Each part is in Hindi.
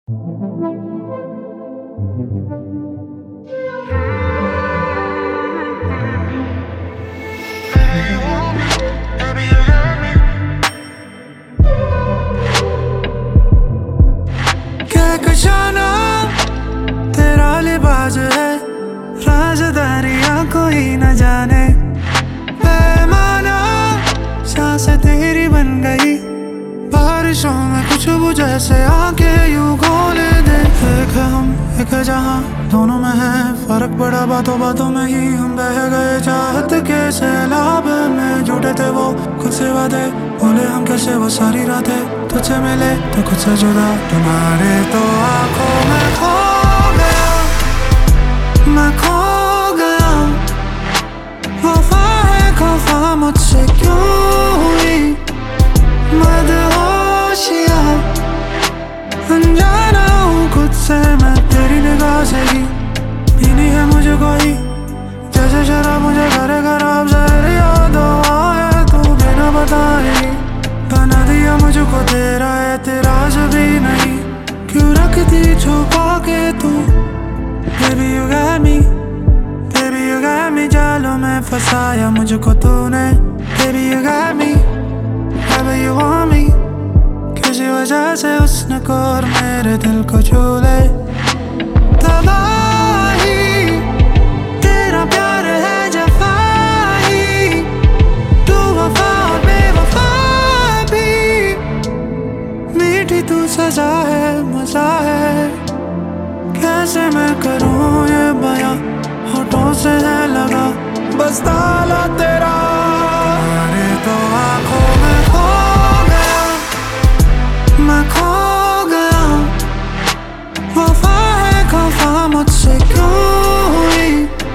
कहकशाना तेरा लिबास है, राज़दारियां कोई न जाने। पैमाना सांसें तेरी बन गई, बारिशों में खुशबू जैसे आके यूं खोले दे। एक है हम एक है जहां, दोनों में है फर्क बड़ा, बातों बातों में ही हम बह गए। चाहत के सैलाब में जुटे थे वो खुद से वादे, बोले हम कैसे वो सारी रातें। तुझसे मिले तो खुद से जुदा, तुम्हारे तो आंखों में खो गया, मैं खो गया। वफा है खफा मुझसे क्यों हुई, मदहोशिया अनजाना हूँ खुद से मैं तेरी निगाह से ही। पीनी है मुझे कोई जैसे शराब मुझे करे खराब, जहर यादों आए तू बिना बताए। बना दिया मुझको तेरा एतराज भी नहीं, क्यों रखती छुपा के तू। Baby you got me, baby you got me, जालों में फंसाया मुझको तूने। Baby you got me, baby you want me, किसी वजह से उसने को और मेरे दिल को छू ले। तबाही तेरा प्यार है जफाई, तू वफा और बेवफा भी। मीठी तू सजा है मजा है, कैसे मैं करूं ये बयां, होठों से है लगा बस ताला तेरा। अरे तो आंखों में खो गया, मैं खो गया। वफा है खफा मुझसे क्यों हुई,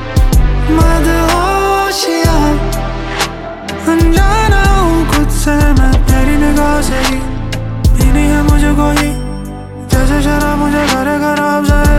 मदहोशिया अनजाना हूँ खुद से मैं तेरी निगाह से ही। पीनी है मुझे कोई जैसे शराब मुझे करे खराब,